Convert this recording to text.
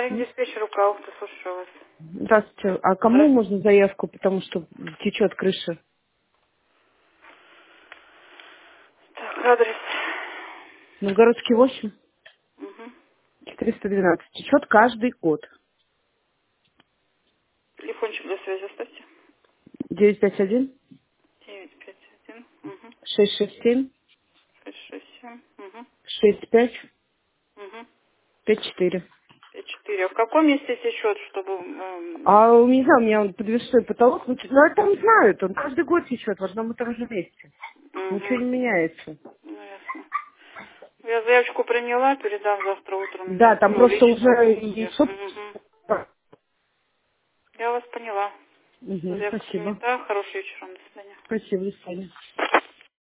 Марин М? диспетчер Украухта, слушаю вас. Здравствуйте. А кому Здравствуйте. можно заявку, потому что течет крыша? Так, адрес. Новгородский 8, Угу. 412. Течет каждый год. Телефончик для связи оставьте. 951 951. Угу. 667 667. Угу. 65 Угу. 54. 54. А в каком месте течет, чтобы... А не знаю, у меня он подвесной потолок. Ну, это там знают, он каждый год течет в одном и том же месте. Ничего Угу. не меняется. Ну, ясно. Я заявочку приняла, передам завтра утром. Да, там Ну, просто лично уже будете. и Угу. Я вас поняла. Угу, Заявка спасибо. принята. Хорошего вечера. До свидания. Спасибо, до свидания.